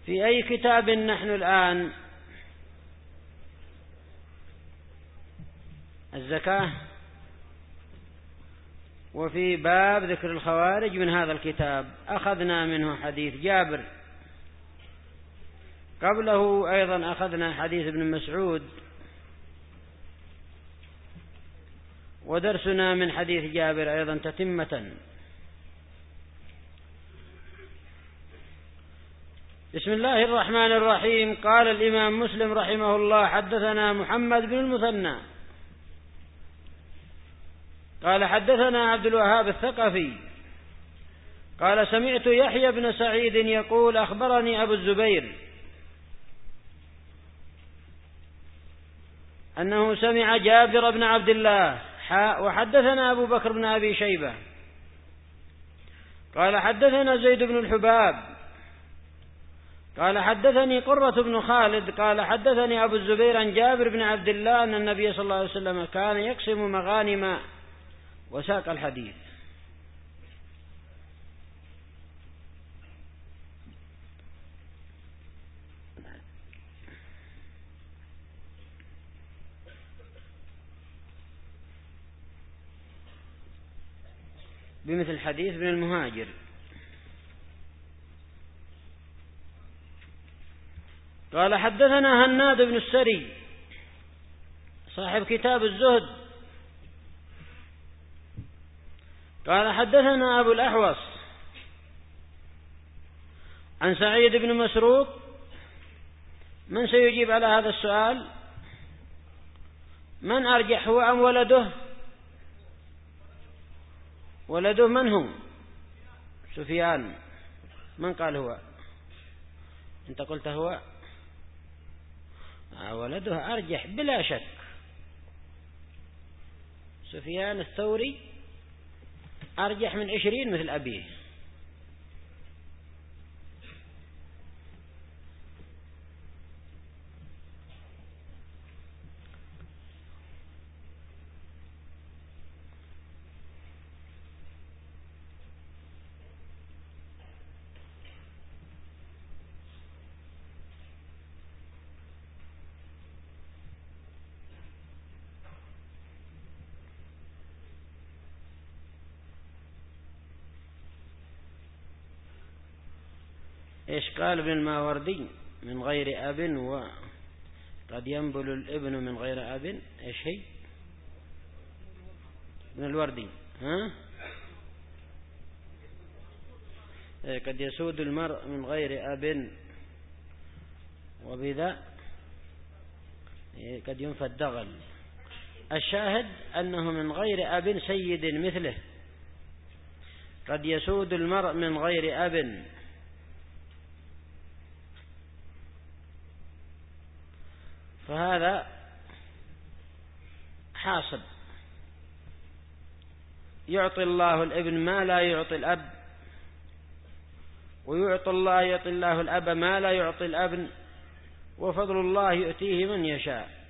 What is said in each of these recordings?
في أي كتاب نحن الآن؟ الزكاة. وفي باب ذكر الخوارج من هذا الكتاب أخذنا منه حديث جابر، قبله أيضا أخذنا حديث ابن مسعود، ودرسنا من حديث جابر أيضا تتمة. بسم الله الرحمن الرحيم. قال الإمام مسلم رحمه الله: حدثنا محمد بن المثنى قال حدثنا عبد الوهاب الثقفي قال سمعت يحيى بن سعيد يقول: أخبرني أبو الزبير أنه سمع جابر بن عبد الله وحدثنا أبو بكر بن أبي شيبة قال حدثنا زيد بن الحباب قال حدثني قرة بن خالد قال حدثني أبو الزبير عن جابر بن عبد الله أن النبي صلى الله عليه وسلم كان يقسم مغانم، وساق الحديث. بمثل حديث ابن المهاجر. قال حدثنا هناد بن السري صاحب كتاب الزهد قال حدثنا أبو الأحوص عن سعيد بن مسروق. من سيجيب على هذا السؤال؟ من أرجح، هو أم ولده؟ ولده من هو؟ سفيان. من قال هو؟ أنت قلت هو. ولده أرجح بلا شك. سفيان الثوري أرجح من 20 مثل أبيه. إيش قال ابن الماوردي؟ من غير أب، وقد ينبل الابن من غير أب. إيش هي؟ من الوردي. ها؟ قد يسود المرء من غير أب، وبذا قد ينفى الدغل. الشاهد أنه من غير أب سيد مثله. قد يسود المرء من غير أب. فهذا حاصل. يعطي الله الابن ما لا يعطي الأب، ويعطي الله الأب ما لا يعطي الابن، وفضل الله يؤتيه من يشاء.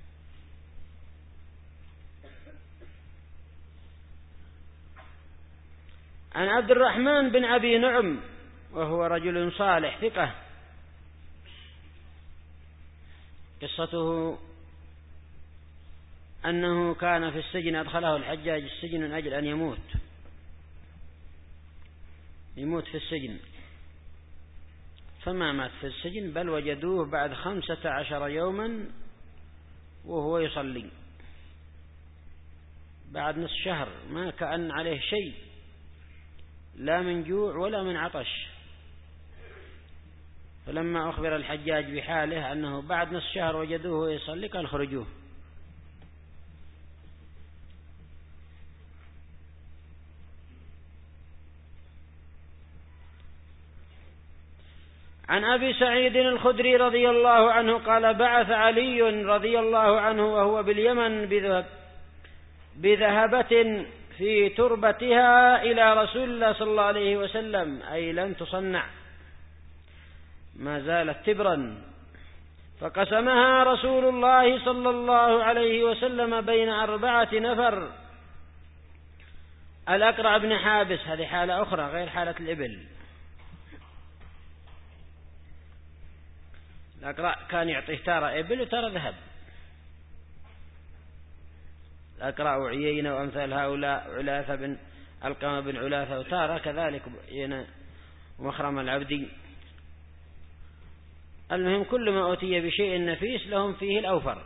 عن عبد الرحمن بن أبي نعم وهو رجل صالح ثقة. قصته أنه كان في السجن، أدخله الحجاج السجن من أجل أن يموت في السجن، فما مات في السجن، بل وجدوه بعد 15 يوما وهو يصلي بعد نصف شهر، ما كأن عليه شيء، لا من جوع ولا من عطش. فلما أخبر الحجاج بحاله أنه بعد نصف شهر وجدوه يصلي، قال خرجوه. عن أبي سعيد الخدري رضي الله عنه قال: بعث علي رضي الله عنه وهو باليمن بذهبة في تربتها إلى رسول الله صلى الله عليه وسلم، أي لم تصنع، ما زالت تبرا، فقسمها رسول الله صلى الله عليه وسلم بين 4 نفر. الأقرع بن حابس، هذه حالة أخرى غير حالة الإبل. الأقرع كان يعطيه تارة إبل وتارة ذهب. الأقرع وعيينة وأمثال هؤلاء، علاثة بن علقمة بن علاثة وتارة كذلك ومخرم العبدي. المهم كل ما أوتي بشيء نفيس لهم فيه الأوفر.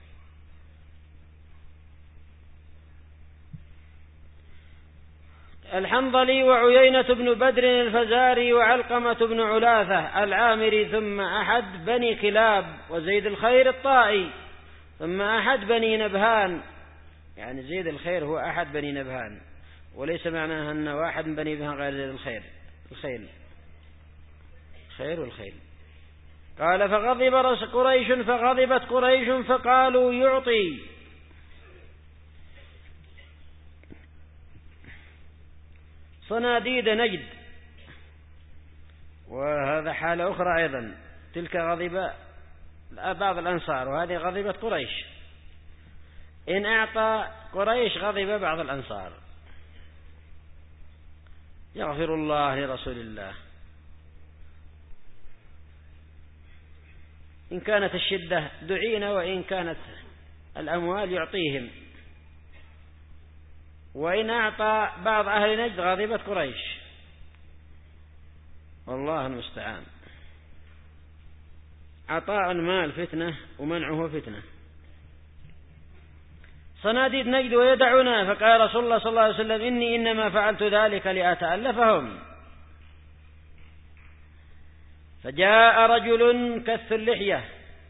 الحنظلي وعيينة بن بدر الفزاري وعلقمة بن علاثة العامري، ثم أحد بني كلاب، وزيد الخير الطائي، ثم أحد بني نبهان. يعني زيد الخير هو أحد بني نبهان، وليس معناها أن واحد من بني نبهان غير زيد الخير. الخير والخيل. قال فغضبت قريش فقالوا يعطي. صناديد نجد، وهذا حالة أخرى أيضا، تلك غضب بعض الأنصار وهذه غضبت قريش. إن أعطى قريش غضب بعض الأنصار. يغفر الله لرسول الله. إن كانت الشدة دعينا، وإن كانت الأموال يعطيهم. وإن أعطى بعض أهل نجد غضبت قريش، والله المستعان. عطاء المال فتنة ومنعه فتنة. صناديد نجد ويدعونا، فقال رسول الله صلى الله عليه وسلم إني إنما فعلت ذلك لأتألفهم. فجاء رجل كث اللحية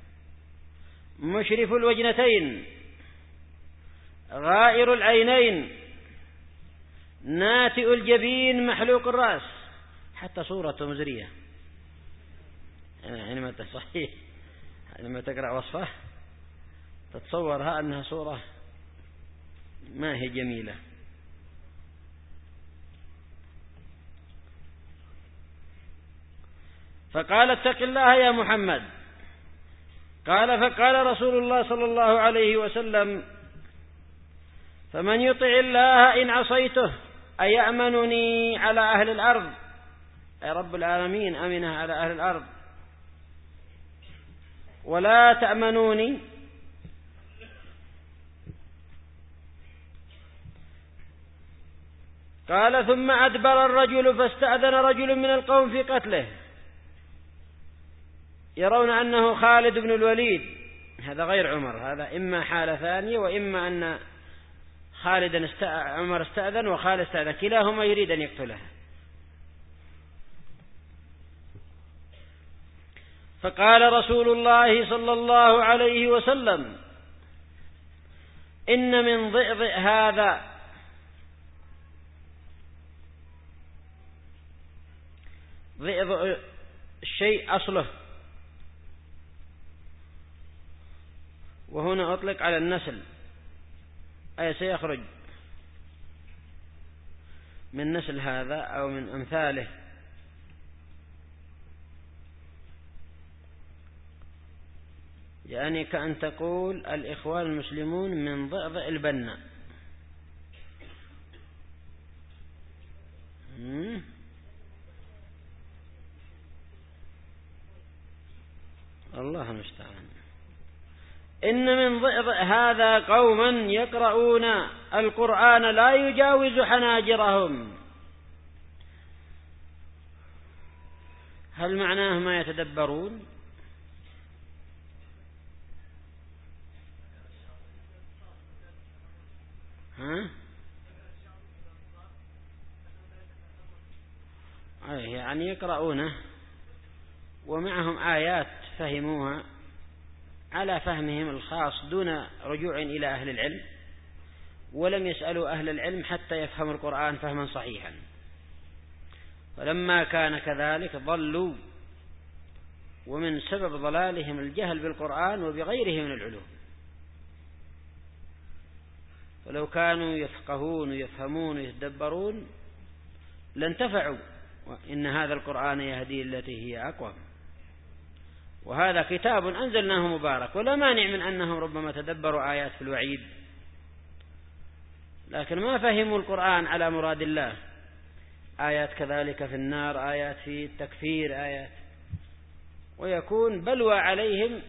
مشرف الوجنتين غائر العينين ناتئ الجبين محلوق الرأس، حتى صورته مزرية. حينما صحيح لما تقرأ وصفه تتصورها أنها صورة ما هي جميلة. فقال اتق الله يا محمد. فقال رسول الله صلى الله عليه وسلم فمن يطع الله إن عصيته أيأمنني على أهل الأرض، أي رب العالمين أمنه على أهل الأرض، ولا تأمنوني. قال ثم أدبر الرجل فاستأذن رجل من القوم في قتله، يرون أنه خالد بن الوليد. هذا غير عمر، هذا إما حالة ثانية، وإما أن عمر استأذن وخالد استأذن، كلاهما يريد أن يقتله. فقال رسول الله صلى الله عليه وسلم إن من ضئضئ هذا ضئضئ الشيء أصله، وهنا أطلق على النسل، أي سيخرج من نسل هذا أو من أمثاله. يعني كأن تقول الإخوان المسلمون من ضئضئ البنة. الله المستعان. إن من ضئضئ هذا قوما يقرؤون القرآن لا يجاوز حناجرهم. هل معناه ما يتدبرون؟ يعني يقرؤونه ومعهم آيات فهموها على فهمهم الخاص دون رجوع إلى أهل العلم، ولم يسألوا أهل العلم حتى يفهموا القرآن فهما صحيحا. فلما كان كذلك ضلوا، ومن سبب ضلالهم الجهل بالقرآن وبغيره من العلوم. فلو كانوا يفقهون ويفهمون ويتدبرون لانتفعوا. وإن هذا القرآن يهدي التي هي أقوم. وهذا كتاب أنزلناه مبارك، ولا مانع من أنهم ربما تدبروا آيات في الوعيد، لكن ما فهموا القرآن على مراد الله. آيات كذلك في النار، آيات في التكفير، آيات. ويكون بلوى عليهم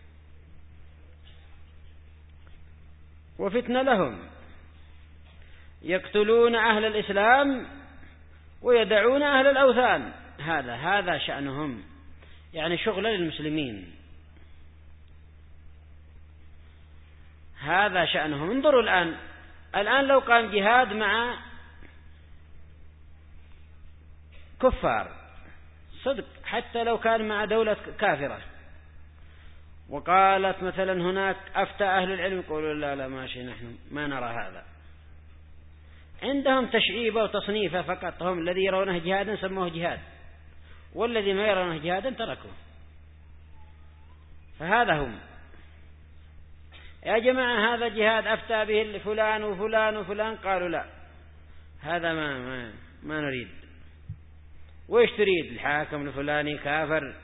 وفتنة لهم، يقتلون أهل الإسلام ويدعون أهل الأوثان. هذا شأنهم، يعني شغل للمسلمين، هذا شأنهم. انظروا الآن لو قام جهاد مع كفار صدق، حتى لو كان مع دولة كافرة، وقالت مثلا هناك أفتى أهل العلم يقولوا لا ماشي، نحن ما نرى هذا، عندهم تشعيبة وتصنيفة فقط، هم الذي يرونه جهادا سموه جهاد، والذي ما يرونه جهادا تركوه. فهذا هم، يا جماعة هذا جهاد أفتى به فلان وفلان وفلان، قالوا لا هذا ما نريد. وإيش تريد؟ الحاكم الفلاني كافر.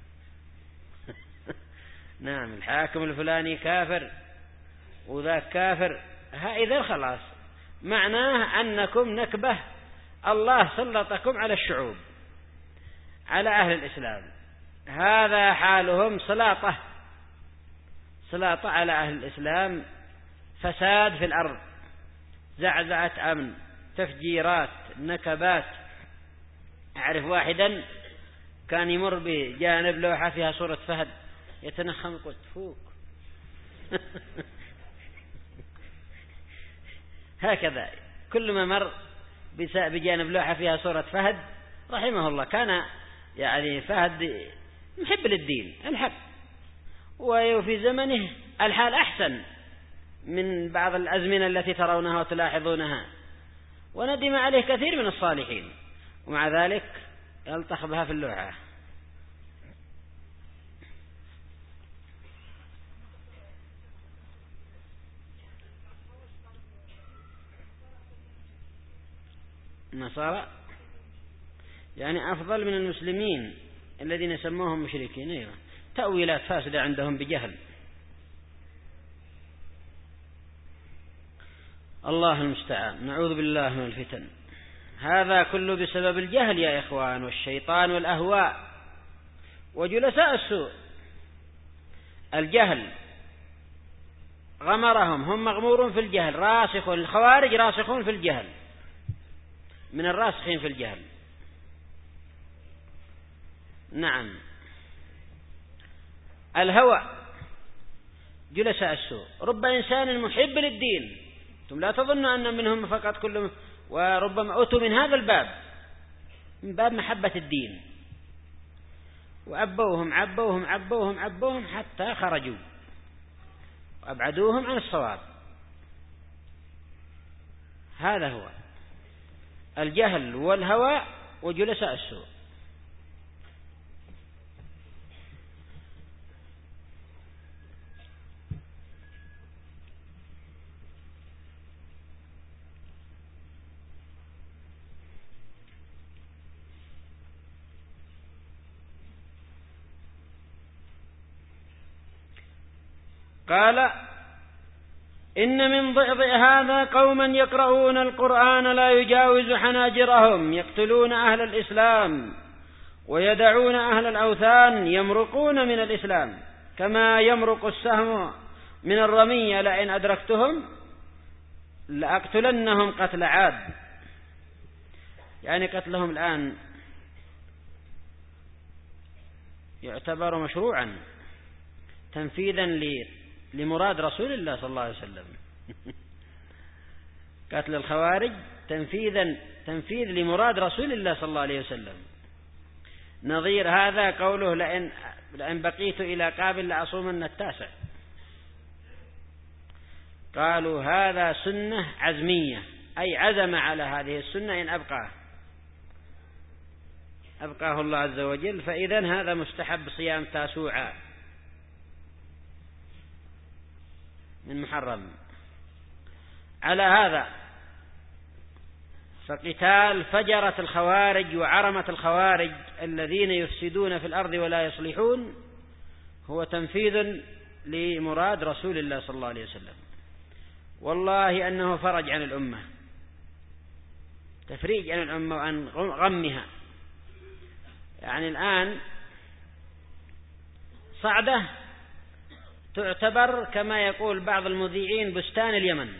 نعم الحاكم الفلاني كافر وذاك كافر. إذا خلاص معناه أنكم نكبة، الله سلطكم على الشعوب، على أهل الإسلام. هذا حالهم، سلاطة على أهل الإسلام، فساد في الأرض، زعزعة أمن، تفجيرات، نكبات. أعرف واحدا كان يمر بجانب لوحة فيها صورة فهد يتنخم، قلت فوق. هكذا كل ما مر بجانب لوحة فيها صورة فهد رحمه الله، كان يعني فهد محب للدين الحق، وفي زمنه الحال أحسن من بعض الأزمنة التي ترونها وتلاحظونها، وندم عليه كثير من الصالحين، ومع ذلك يلطخ بها في اللوحة. النصارى يعني أفضل من المسلمين الذين سموهم مشركين. أيوة، تأويلات فاسدة عندهم بجهل. الله المستعان، نعوذ بالله من الفتن. هذا كله بسبب الجهل يا إخوان، والشيطان والأهواء وجلساء السوء. الجهل غمرهم، هم مغمورون في الجهل، راسخون. الخوارج راسخون في الجهل، من الراسخين في الجهل. نعم، الهوى جلساء السوء. رب إنسان محب للدين، ثم لا تظنوا أن منهم فقط كلهم، وربما أتوا من هذا الباب، من باب محبة الدين، وأبوهم عبوهم عبوهم عبوهم حتى خرجوا وأبعدوهم عن الصواب. هذا هو الجهل والهوى وجلساء السوء. قال إن من ضئضئ هذا قوما يقرؤون القرآن لا يجاوز حناجرهم، يقتلون أهل الإسلام ويدعون أهل الأوثان، يمرقون من الإسلام كما يمرق السهم من الرمية، لئن أدركتهم لأقتلنهم قتل عاد. يعني قتلهم الآن يعتبر مشروعا تنفيذا لمراد رسول الله صلى الله عليه وسلم. قتل الخوارج تنفيذ لمراد رسول الله صلى الله عليه وسلم. نظير هذا قوله لئن بقيت إلى قابل لأصومن التاسع. قالوا هذا سنة عزمية، أي عزم على هذه السنة إن أبقاه الله عز وجل، فإذن هذا مستحب صيام تاسوعا من محرم. على هذا فقتال فجرة الخوارج وعرمة الخوارج الذين يفسدون في الأرض ولا يصلحون هو تنفيذ لمراد رسول الله صلى الله عليه وسلم. والله أنه فرج عن الأمة، تفريج عن الأمة وعن غمها. يعني الآن صعدة تعتبر كما يقول بعض المذيعين بستان اليمن.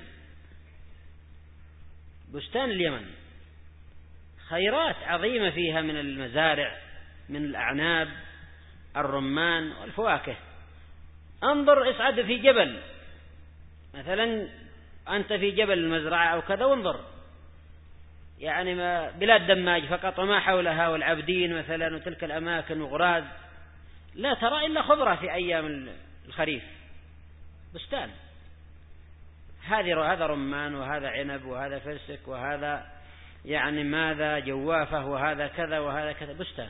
بستان اليمن خيرات عظيمة فيها من المزارع، من الأعناب، الرمان والفواكه. انظر، اصعد في جبل مثلا، أنت في جبل المزرعة أو كذا، وانظر يعني بلاد دماج فقط وما حولها، والعبدين مثلا وتلك الأماكن وغراز، لا ترى إلا خضرة في أيام الخريف. بستان، هذا رمان، وهذا عنب، وهذا فرسك، وهذا يعني ماذا جوافة، وهذا كذا وهذا كذا، بستان.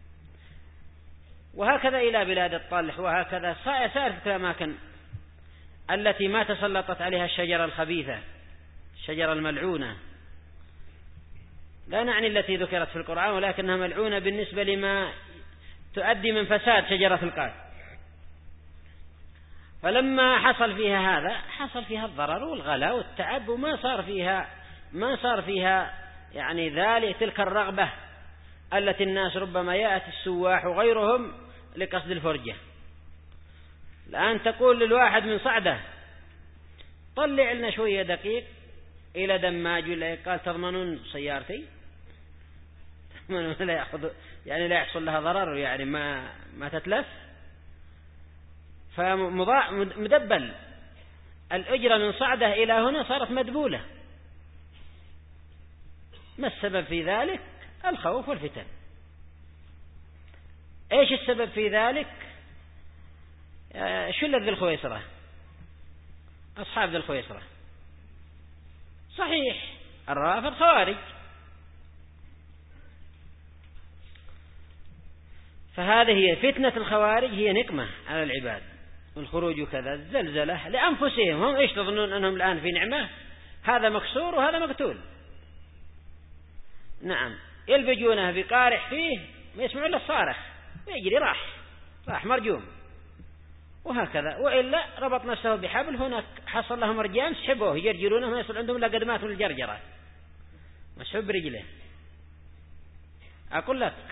وهكذا إلى بلاد الطلح، وهكذا سائر الأماكن التي ما تسلطت عليها الشجرة الخبيثة، الشجرة الملعونة. لا نعني التي ذكرت في القرآن، ولكنها ملعونة بالنسبة لما تؤدي من فساد شجرة القات. فلما حصل فيها هذا، حصل فيها الضرر والغلاء والتعب، وما صار فيها يعني تلك الرغبة التي الناس ربما يأتي السواح وغيرهم لقصد الفرجة. الآن تقول للواحد من صعدة طلع لنا شوية دقيق إلى دماج، ولا قال تضمنون سيارتي؟ لا يأخذ يعني لا يحصل لها ضرر، يعني ما تتلف. فمدبل الأجرة من صعدة إلى هنا صارت مدبولة. ما السبب في ذلك؟ الخوف والفتن. ايش السبب في ذلك؟ شلة ذي الخويصرة، أصحاب ذي الخويصرة، صحيح الرافض خوارج. فهذه هي فتنة الخوارج، هي نقمة على العباد، الخروج كذا، الزلزلة لأنفسهم. هم ايش تظنون أنهم الآن في نعمة؟ هذا مكسور وهذا مقتول. نعم، يلبجونه بقارح فيه ما يسمعون إلا الصارخ، ويجري راح مرجوم. وهكذا، وإلا ربط نفسه بحبل، هناك حصل لهم رجال سحبوه يجرجرونه، ما يصل عندهم إلا قدمات من الجرجرة، مسحوب برجله. أقول لك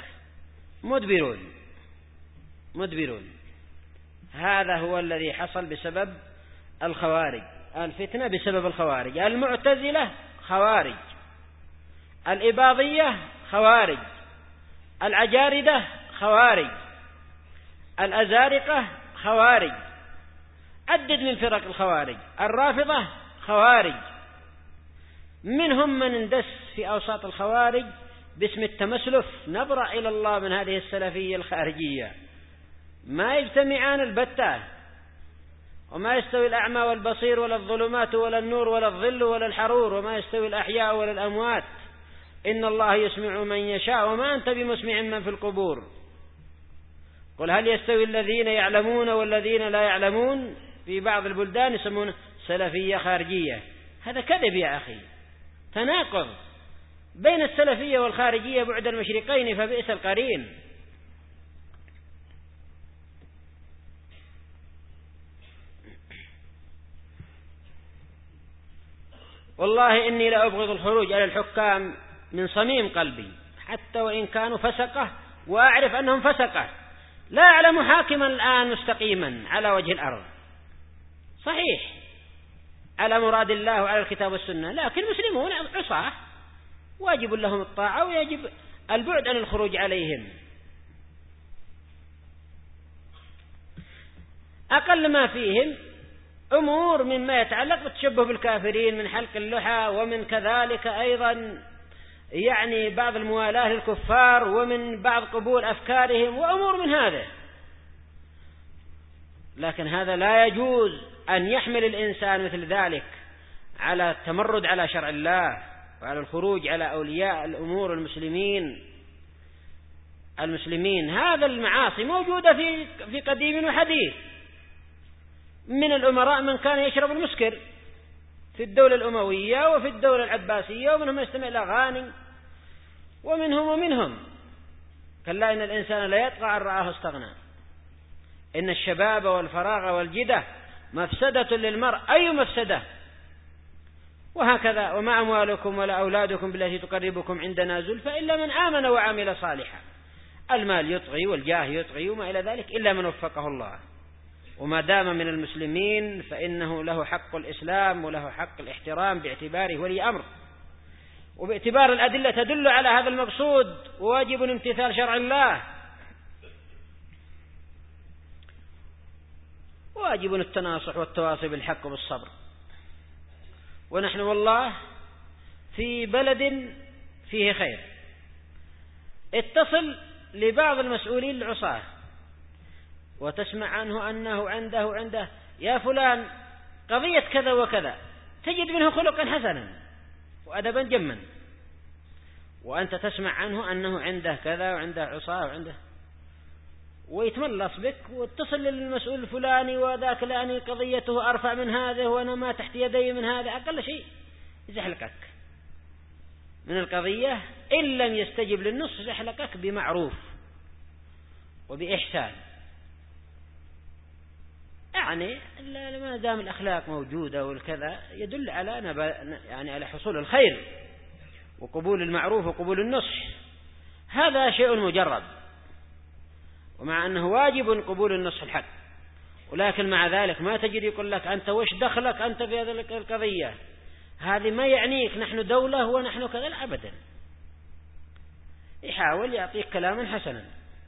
مدبرون. هذا هو الذي حصل بسبب الخوارج، الفتنة بسبب الخوارج. المعتزلة خوارج، الإباضية خوارج، العجاردة خوارج، الأزارقة خوارج، عدد من فرق الخوارج، الرافضة خوارج. منهم من اندس في أوساط الخوارج باسم التمسلف، نبرأ إلى الله من هذه السلفية الخارجية. ما يجتمعان البتة، وما يستوي الأعمى والبصير، ولا الظلمات ولا النور، ولا الظل ولا الحرور، وما يستوي الأحياء ولا الأموات، إن الله يسمع من يشاء وما أنت بمسمع من في القبور. قل هل يستوي الذين يعلمون والذين لا يعلمون؟ في بعض البلدان يسمون سلفية خارجية. هذا كذب يا أخي، تناقض بين السلفية والخارجية بعد المشرقين، فبئس القرين. والله إني لأبغض الخروج على الحكام من صميم قلبي، حتى وإن كانوا فسقة، وأعرف أنهم فسقة. لا أعلم حاكما الآن مستقيما على وجه الأرض، صحيح على مراد الله وعلى الكتاب والسنة، لكن المسلمون عصاة، واجب لهم الطاعة ويجب البعد عن الخروج عليهم. أقل ما فيهم أمور مما يتعلق بالتشبه بالكافرين، من حلق اللحى، ومن كذلك أيضا يعني بعض الموالاة للكفار، ومن بعض قبول أفكارهم، وأمور من هذا. لكن هذا لا يجوز أن يحمل الإنسان مثل ذلك على التمرد على شرع الله، وعلى الخروج على أولياء الأمور المسلمين. هذا المعاصي موجودة في قديم وحديث. من الأمراء من كان يشرب المسكر في الدولة الأموية وفي الدولة العباسية، ومنهم يستمع إلى أغاني، ومنهم. كلا إن الإنسان لا يطغى أن رآه استغنى، إن الشباب والفراغ والجدة مفسدة للمرء، أي مفسدة. وهكذا، وما أموالكم ولا أولادكم بالتي تقربكم عندنا زلفى إلا من آمن وعمل صالحا. المال يطغي والجاه يطغي وما إلى ذلك إلا من وفقه الله، وما دام من المسلمين فإنه له حق الإسلام وله حق الاحترام باعتباره ولي أمر، وباعتبار الأدلة تدل على هذا المقصود، وواجب امتثال شرع الله، واجب التناصح والتواصي بالحق بالصبر. ونحن والله في بلد فيه خير. اتصل لبعض المسؤولين العصاة وتسمع عنه أنه عنده يا فلان قضية كذا وكذا، تجد منه خلقا حسنا وأدبا جما، وأنت تسمع عنه أنه عنده كذا وعنده عصاة وعنده، ويتملص بك واتصل للمسؤول الفلاني وذاك لأني قضيته أرفع من هذا وأنا ما تحت يدي من هذا، أقل شيء يزحلقك من القضية، إن لم يستجب للنص زحلقك بمعروف وبإحسان. يعني ما دام الأخلاق موجودة والكذا يدل على يعني على حصول الخير وقبول المعروف وقبول النصح، هذا شيء مجرد، ومع أنه واجب قبول النصح الحق، ولكن مع ذلك ما تجد يقول لك أنت وش دخلك أنت في هذه القضية، هذه ما يعنيك، نحن دولة ونحن كذا، أبدا. يحاول يعطيك كلاما حسنا.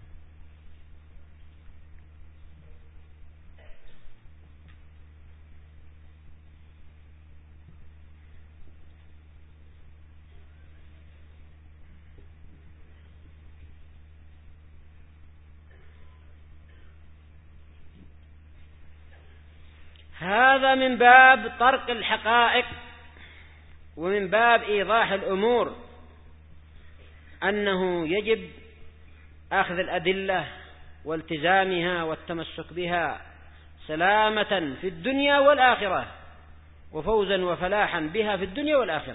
هذا من باب طرق الحقائق ومن باب إيضاح الأمور، أنه يجب أخذ الأدلة والتزامها والتمسك بها سلامة في الدنيا والآخرة، وفوزا وفلاحا بها في الدنيا والآخرة.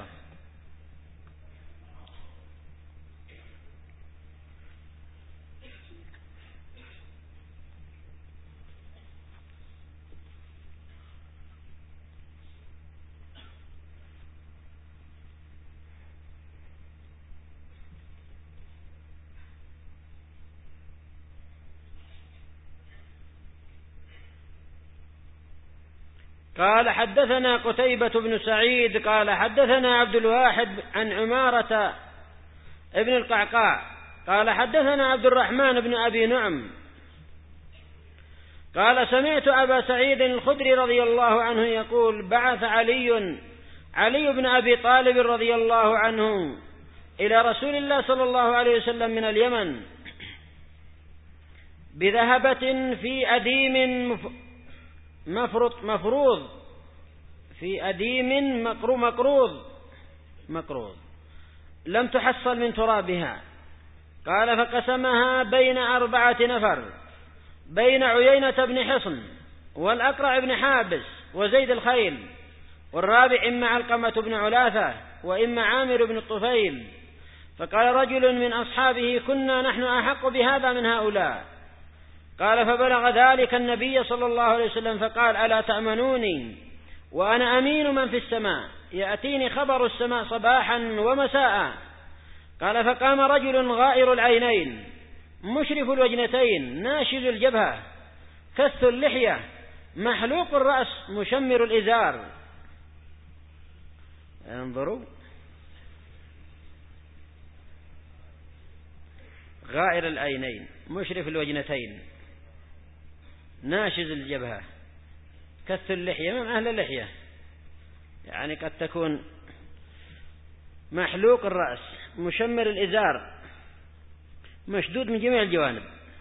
قال حدثنا قتيبة بن سعيد قال حدثنا عبد الواحد عن عمارة ابن القعقاع قال حدثنا عبد الرحمن بن أبي نعم قال سمعت أبا سعيد الخدري رضي الله عنه يقول بعث علي بن أبي طالب رضي الله عنه إلى رسول الله صلى الله عليه وسلم من اليمن بذهبة في أديم مفروض في أديم مقروض لم تحصل من ترابها. قال فقسمها بين 4 نفر، بين عيينة بن حصن والأقرع بن حابس وزيد الخيل، والرابع إما علقمة بن علاثة وإما عامر بن الطفيل. فقال رجل من أصحابه كنا نحن أحق بهذا من هؤلاء. قال فبلغ ذلك النبي صلى الله عليه وسلم فقال ألا تأمنوني وأنا أمين من في السماء، يأتيني خبر السماء صباحا ومساء. قال فقام رجل غائر العينين مشرف الوجنتين ناشز الجبهة كث اللحية محلوق الرأس مشمر الإزار. انظروا، غائر العينين مشرف الوجنتين ناشز الجبهة كث اللحية، من أهل اللحية يعني قد تكون محلوق الرأس مشمر الإزار مشدود من جميع الجوانب.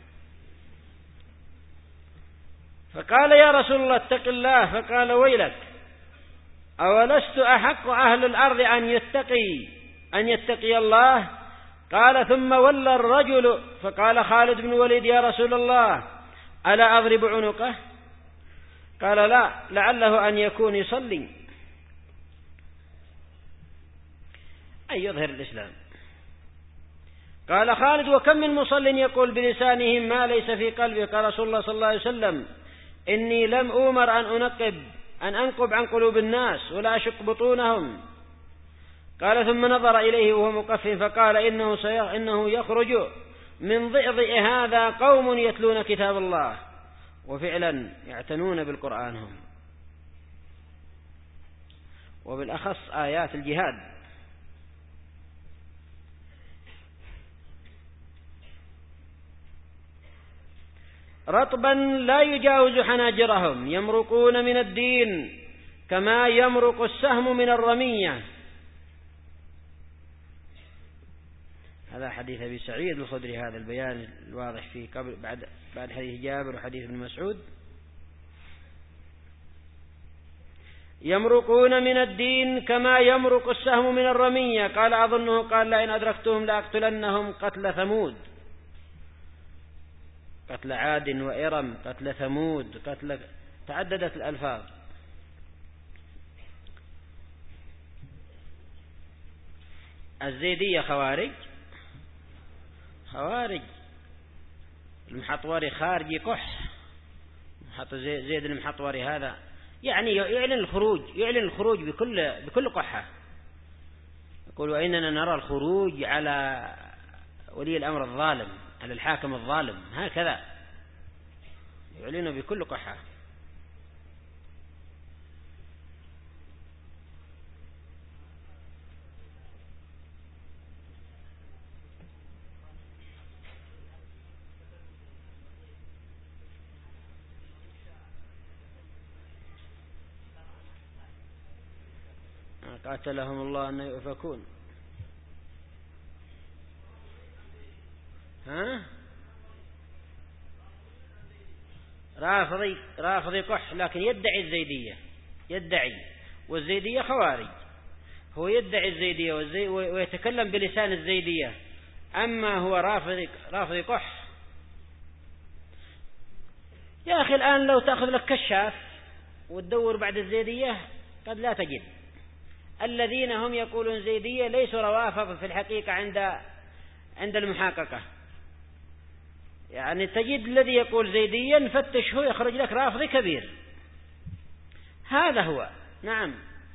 فقال يا رسول الله اتق الله. فقال ويلك أولست أحق أهل الأرض أن يتقي الله. قال ثم ولى الرجل فقال خالد بن الوليد يا رسول الله ألا أضرب عنقه؟ قال لا، لعله أن يكون يصلي، أي يظهر الإسلام. قال خالد وكم من مصل يقول بلسانه ما ليس في قلبه. قال رسول الله صلى الله عليه وسلم إني لم أمر أن أنقب عن قلوب الناس ولا أشق بطونهم. قال ثم نظر إليه وهو مقف فقال إنه يخرج من ضئضئ هذا قوم يتلون كتاب الله وفعلا يعتنون بالقرآن هم، وبالأخص آيات الجهاد. رطبا لا يجاوز حناجرهم يمرقون من الدين كما يمرق السهم من الرمية. هذا حديث أبي سعيد الخدري، هذا البيان الواضح فيه قبل بعد حديث جابر وحديث ابن مسعود. يمرقون من الدين كما يمرق السهم من الرمية. قال أظنه قال لئن أدركتهم لأقتلنهم قتل ثمود، قتل عاد وإرم، قتل ثمود، قتل، تعددت الألفاظ. الزيدية خوارج المحطوري خارجي قح، زيد المحطوري هذا يعني يعلن الخروج بكل قحة. يقول وإننا نرى الخروج على ولي الأمر الظالم، على الحاكم الظالم، هكذا يعلن بكل قحة. قاتلهم الله أن يؤفكون. رافضي قح، لكن يدعي الزيدية، والزيدية خوارج. هو يدعي الزيدية ويتكلم بلسان الزيدية، أما هو رافضي قح. يا أخي الآن لو تأخذ لك كشاف وتدور بعد الزيدية قد لا تجد. الذين هم يقولون زيدية ليسوا روافض في الحقيقة عند المحاققة. يعني تجد الذي يقول زيديا نفتشه يخرج لك رافضي كبير، هذا هو. نعم.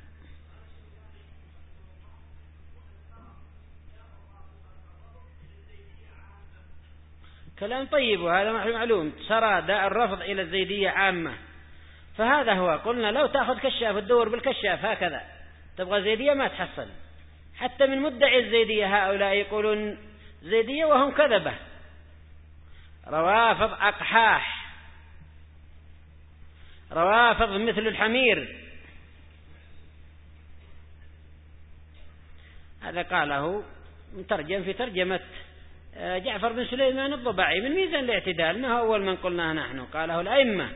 كلام طيب، وهذا معلوم سرى داء الرفض إلى الزيدية عامة، فهذا هو. قلنا لو تأخذ كشاف وتدور بالكشاف هكذا تبغى زيدية ما تحصل. حتى من مدعي الزيدية هؤلاء يقولون زيدية وهم كذبة، روافض أقحاح، روافض مثل الحمير. هذا قاله مترجم في ترجمة جعفر بن سليمان الضبعي من ميزان الاعتدال، ما هو أول من قلناه نحن، قاله الأئمة.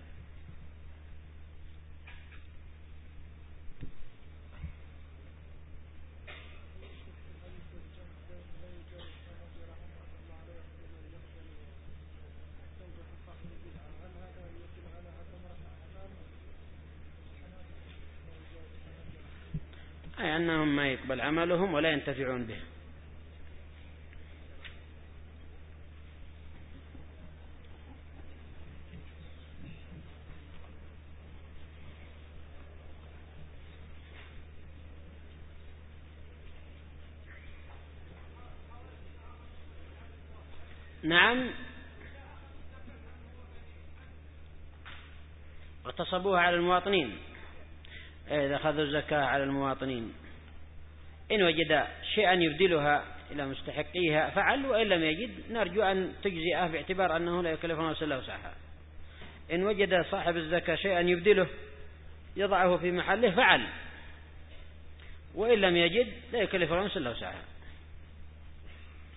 أي أنهم ما يقبل عملهم ولا ينتفعون به. نعم، اغتصبوها على المواطنين، إذا أخذوا الزكاة على المواطنين، إن وجد شيئا يبدلها إلى مستحقيها فعل، وإن لم يجد نرجو أن تجزئه باعتبار أنه لا يكلف نفسا إلا وسعها. إن وجد صاحب الزكاة شيئا يبدله يضعه في محله فعل، وإن لم يجد لا يكلف نفسا إلا وسعها.